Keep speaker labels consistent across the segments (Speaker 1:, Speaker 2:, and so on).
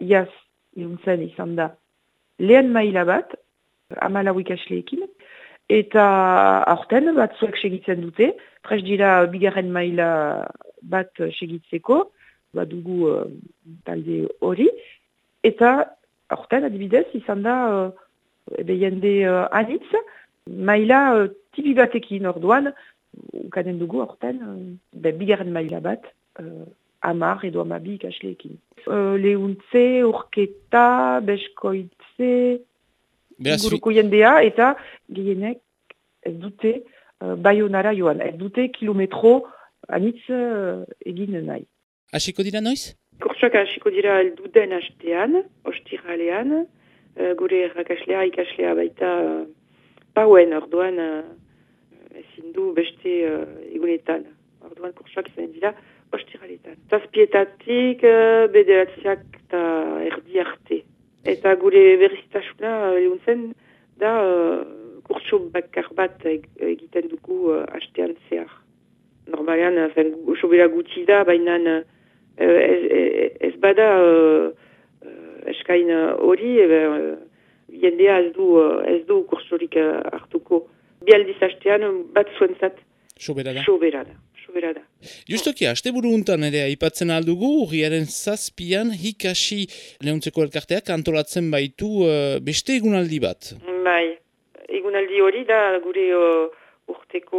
Speaker 1: iaz, ihuntzen izan da, lehen maila bat, 14 ikasleekin, eta aurten batzuek segitzen dute, prest dira bigarren maila bat segitzeko, badugu talde hori, eta aurten adibidez izan da jende anitz, maila tipi batekin orduan, ukanen dugu aurten bigarren maila bat, 10 edo 12 ikasleekin. Lehuntze, urketa, beskoitze, inguruko jendea, eta gehienek ez dute Baionara joan, ez dute kilometro anitz egin nahi.
Speaker 2: Hasiko dira noiz?
Speaker 1: Kurtsoak hasiko dira elduden hastean, ostiralean, gure ikaslea baita pauen, orduan ezin du beste egunetan. Orduan kurtsoak izan dira ostiraletan. Zazpietatik bederatziak eta erdi arte. Eta gure berriztasuna lehuntzen da kurtso bakar bat egiten dugu hastean zehar. Normalean, sobera gutxi da, baina ez bada eskain hori, jendea ez du kursorik hartuko. Bi aldiz hastean bat zuentzat sobera da.
Speaker 2: Justoki, asteburu untan ere aipatzen aldugu, urriaren 7an Hikasi Lehuntzeko elkarteak antolatzen baitu beste egunaldi bat.
Speaker 1: Bai, egunaldi hori da gure urteko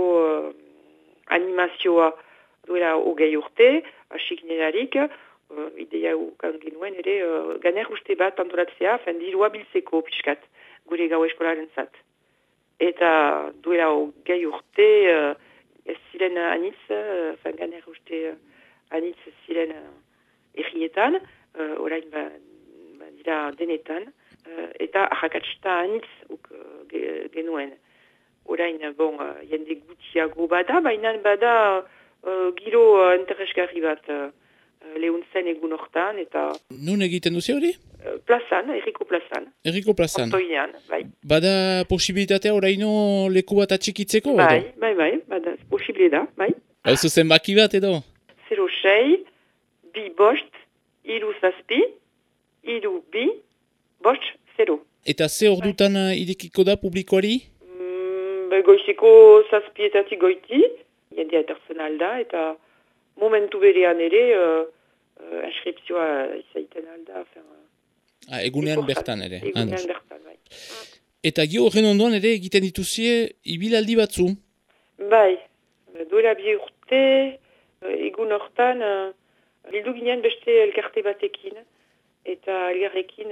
Speaker 1: animazioa duela 20 urte, hasik nerarik, ideia ukan genuen ere ganer uste bat antolatzea, dirua biltzeko pixkat, gure gau eskolaren zat. Eta duela 20 urte, ez ziren anitz, ganer uste anitz ziren errietan, orain dira denetan, eta ahakatzta anitz genuen. Orain, jende gutiago bada, baina bada giro interesgarri bat lehuntzen egun hortan, eta...
Speaker 2: Nun egiten duzi hori?
Speaker 1: Plazan, Erriko plazan.
Speaker 2: Erriko plazan.
Speaker 1: Ontoinean, bai.
Speaker 2: Bada posibilitatea oraino leku bat atxikitzeko?
Speaker 1: Bai, bada posible da, bai.
Speaker 2: Hauzu zenbaki bat edo?
Speaker 1: 06, 2 bost, 3 zazpi, 3 bi, bost, 0.
Speaker 2: Eta ze ordutan irekiko da publikoari?
Speaker 1: Goizeko zazpietatik goiti, jendea etortzen alda, eta momentu berean ere inskripzioa izaiten alda.
Speaker 2: Egunean bertan ere.
Speaker 1: Egunean bertan, bai.
Speaker 2: Eta gio horren ondoan ere egiten dituzie ibilaldi batzu?
Speaker 1: Bai, duela 2 urte, egun hortan, bildu ginen beste elkarte batekin, eta elgarrekin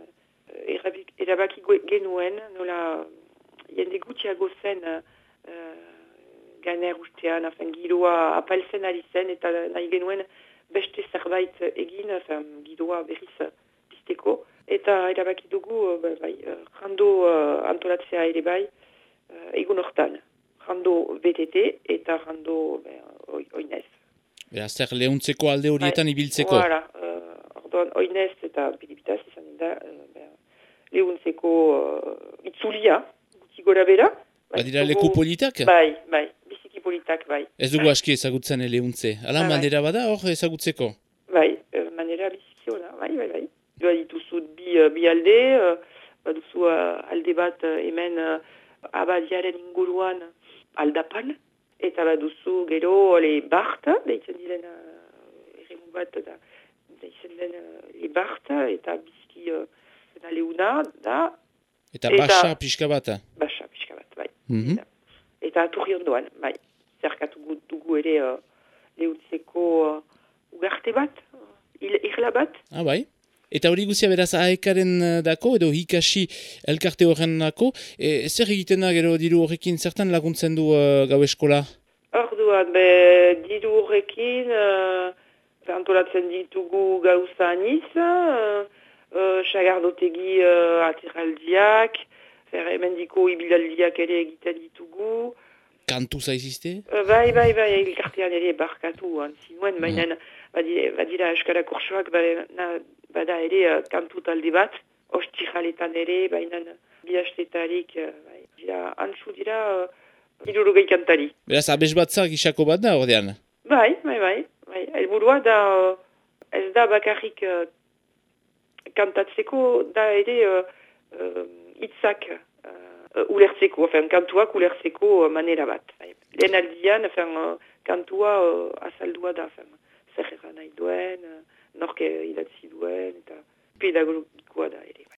Speaker 1: erabaki genuen, nola jende gutxiago zen ganer ustean, giroa apaltzen ari zen, eta nahi genuen beste zerbait egin, giroa berriz pizteko. Eta erabaki dugu, jando antolatzea ere bai, egun hortan. Jando BTT eta jando oinez.
Speaker 2: Beraz, zer lehuntzeko alde horietan ibiltzeko?
Speaker 1: Voilà, orduan oinez eta bilibitaz izan da lehuntzeko itzulia, gora bera.
Speaker 2: Badira leku politak?
Speaker 1: Bai, biziki politak, bai.
Speaker 2: Ez dugu aski ezagutzen lehuntze. Hala, manera bada hor ezagutzeko?
Speaker 1: Bai, manera biziki hona, bai. Dituzu bi alde, baduzu alde bat hemen abadiaren inguruan aldapan, eta baduzu gero Bart, deitzen diren erremu bat, deitzen den Bart, eta biziki leuna da.
Speaker 2: Eta basa pixka bat?
Speaker 1: Basa pixka bat, bai. Eta aturri ondoan, bai. Zerkatu dugu ere lehuntzeko ugarte bat, irla bat.
Speaker 2: Bai. Eta hori guzia beraz AEK-aren dako, edo Hikasi elkarte horren dako, zer egiten da gero diru horrekin zertan laguntzen du gau eskola?
Speaker 1: Orduan, diru horrekin antolatzen ditugu gauza aniz, sagardotegi ateraldiak, hemendiko ibilaldiak ere egiten ditugu.
Speaker 2: Kantu zaizizte?
Speaker 1: Bai, elkartean ere barkatu zinuen, baina badira eskara kursoak bada ere kantu talde bat, ostiraletan ere, baina bihastetarik, antzu dira 60 kantari.
Speaker 2: Beraz, abes batzak isako bat da, ordean?
Speaker 1: Bai, elburua da ez da bakarrik kantatzeko da ere hitzak ulertzeko, kantuak ulertzeko manera bat. Lehen aldian, kantua azaldua da, zer egan nahi duen, nork idatzi duen, eta pedagogikoa da ere.